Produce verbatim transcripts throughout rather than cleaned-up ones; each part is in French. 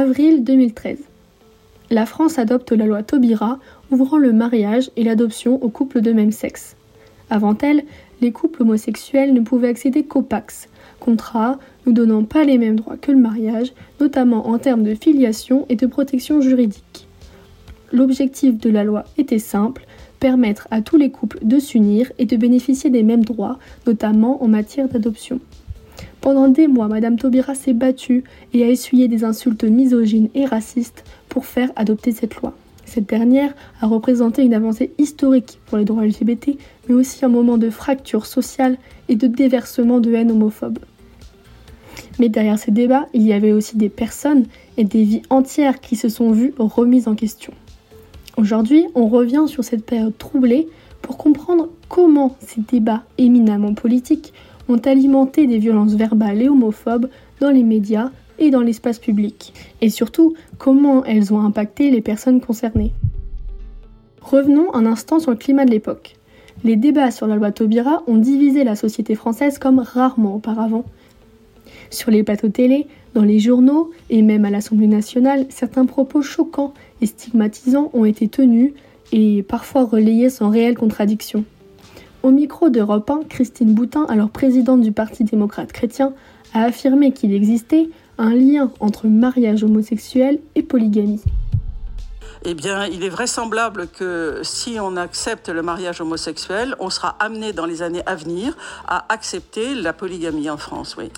avril deux mille treize. La France adopte la loi Taubira, ouvrant le mariage et l'adoption aux couples de même sexe. Avant elle, les couples homosexuels ne pouvaient accéder qu'au Pacs, contrat ne donnant pas les mêmes droits que le mariage, notamment en termes de filiation et de protection juridique. L'objectif de la loi était simple, permettre à tous les couples de s'unir et de bénéficier des mêmes droits, notamment en matière d'adoption. Pendant des mois, Madame Taubira s'est battue et a essuyé des insultes misogynes et racistes pour faire adopter cette loi. Cette dernière a représenté une avancée historique pour les droits L G B T, mais aussi un moment de fracture sociale et de déversement de haine homophobe. Mais derrière ces débats, il y avait aussi des personnes et des vies entières qui se sont vues remises en question. Aujourd'hui, on revient sur cette période troublée pour comprendre comment ces débats éminemment politiques ont alimenté des violences verbales et homophobes dans les médias et dans l'espace public, et surtout comment elles ont impacté les personnes concernées. Revenons un instant sur le climat de l'époque. Les débats sur la loi Taubira ont divisé la société française comme rarement auparavant. Sur les plateaux télé, dans les journaux et même à l'Assemblée nationale, certains propos choquants et stigmatisants ont été tenus et parfois relayés sans réelle contradiction. Au micro d'Europe un, Christine Boutin, alors présidente du Parti démocrate chrétien, a affirmé qu'il existait un lien entre mariage homosexuel et polygamie. Eh bien, il est vraisemblable que si on accepte le mariage homosexuel, on sera amené dans les années à venir à accepter la polygamie en France, oui.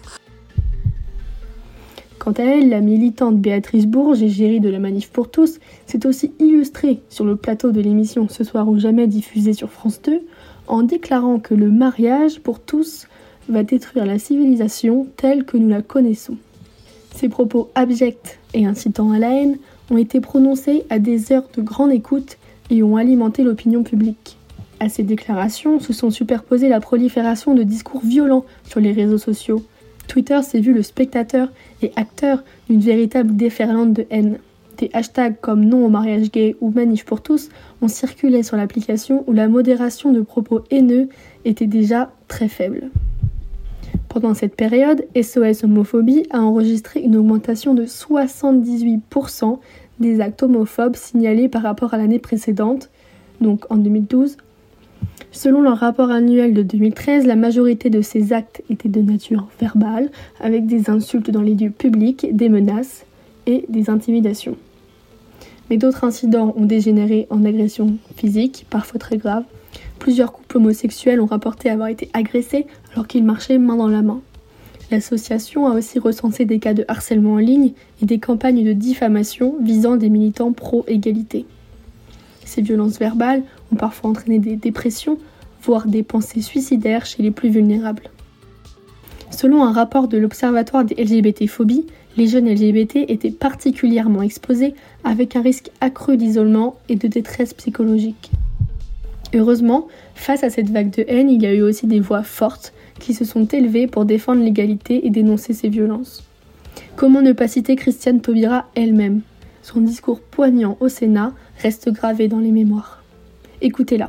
Quant à elle, la militante Béatrice Bourges, égérie de la Manif pour tous, s'est aussi illustrée sur le plateau de l'émission Ce soir ou jamais diffusée sur France deux, en déclarant que le mariage pour tous va détruire la civilisation telle que nous la connaissons. Ces propos abjects et incitant à la haine ont été prononcés à des heures de grande écoute et ont alimenté l'opinion publique. À ces déclarations se sont superposées la prolifération de discours violents sur les réseaux sociaux. Twitter s'est vu le spectateur et acteur d'une véritable déferlante de haine. Des hashtags comme non au mariage gay ou manif pour tous ont circulé sur l'application où la modération de propos haineux était déjà très faible. Pendant cette période, S O S Homophobie a enregistré une augmentation de soixante-dix-huit pour cent des actes homophobes signalés par rapport à l'année précédente, donc en deux mille douze. Selon leur rapport annuel de deux mille treize, la majorité de ces actes étaient de nature verbale, avec des insultes dans les lieux publics, des menaces et des intimidations. Mais d'autres incidents ont dégénéré en agressions physiques, parfois très graves. Plusieurs couples homosexuels ont rapporté avoir été agressés alors qu'ils marchaient main dans la main. L'association a aussi recensé des cas de harcèlement en ligne et des campagnes de diffamation visant des militants pro-égalité. Ces violences verbales ont parfois entraîné des dépressions, voire des pensées suicidaires chez les plus vulnérables. Selon un rapport de l'Observatoire des L G B T-phobies, les jeunes L G B T étaient particulièrement exposés avec un risque accru d'isolement et de détresse psychologique. Heureusement, face à cette vague de haine, il y a eu aussi des voix fortes qui se sont élevées pour défendre l'égalité et dénoncer ces violences. Comment ne pas citer Christiane Taubira elle-même ? Son discours poignant au Sénat reste gravé dans les mémoires. Écoutez-la.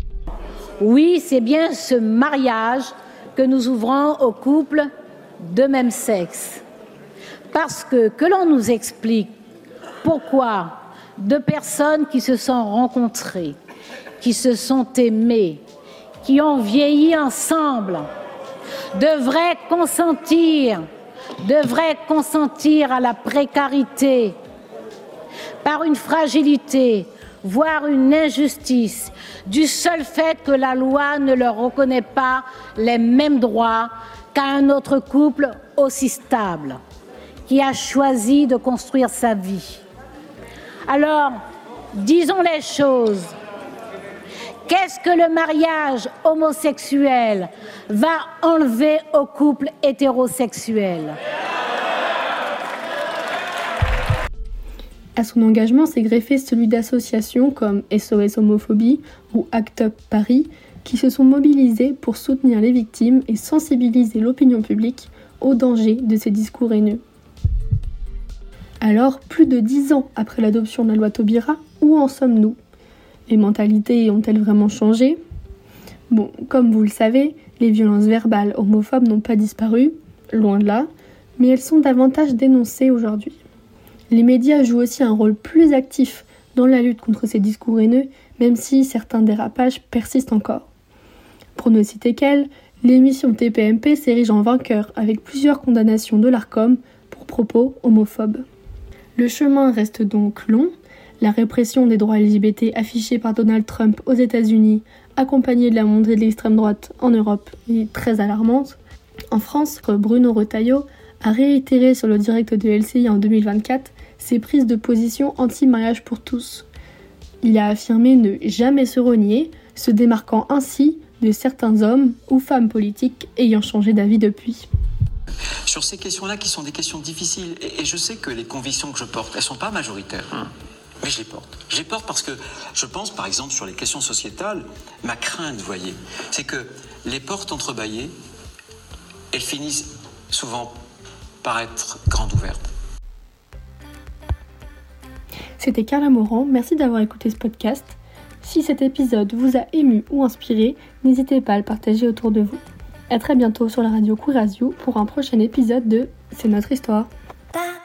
Oui, c'est bien ce mariage que nous ouvrons aux couples de même sexe. Parce que, que l'on nous explique pourquoi deux personnes qui se sont rencontrées, qui se sont aimées, qui ont vieilli ensemble, devraient consentir, devraient consentir à la précarité, par une fragilité, voire une injustice, du seul fait que la loi ne leur reconnaît pas les mêmes droits qu'à un autre couple aussi stable, qui a choisi de construire sa vie. Alors, disons les choses. Qu'est-ce que le mariage homosexuel va enlever aux couples hétérosexuels ? À son engagement s'est greffé celui d'associations comme S O S Homophobie ou Act Up Paris qui se sont mobilisées pour soutenir les victimes et sensibiliser l'opinion publique au danger de ces discours haineux. Alors, plus de dix ans après l'adoption de la loi Taubira, où en sommes-nous ? Les mentalités ont-elles vraiment changé ? Bon, comme vous le savez, les violences verbales homophobes n'ont pas disparu, loin de là, mais elles sont davantage dénoncées aujourd'hui. Les médias jouent aussi un rôle plus actif dans la lutte contre ces discours haineux, même si certains dérapages persistent encore. Pour ne citer qu'elle, l'émission T P M P s'érige en vainqueur avec plusieurs condamnations de l'Arcom pour propos homophobes. Le chemin reste donc long. La répression des droits L G B T affichée par Donald Trump aux États-Unis, accompagnée de la montée de l'extrême droite en Europe, est très alarmante. En France, Bruno Retailleau a réitéré sur le direct de L C I en deux mille vingt-quatre ses prises de position anti-mariage pour tous. Il a affirmé ne jamais se renier, se démarquant ainsi de certains hommes ou femmes politiques ayant changé d'avis depuis. Sur ces questions-là qui sont des questions difficiles, et, et je sais que les convictions que je porte, elles ne sont pas majoritaires, hein, mais je les porte. Je les porte parce que je pense, par exemple, sur les questions sociétales, ma crainte, vous voyez, c'est que les portes entrebâillées, elles finissent souvent par être grandes ouvertes. C'était Carla Morand, merci d'avoir écouté ce podcast. Si cet épisode vous a ému ou inspiré, n'hésitez pas à le partager autour de vous. À très bientôt sur la radio Queer As You pour un prochain épisode de C'est notre histoire.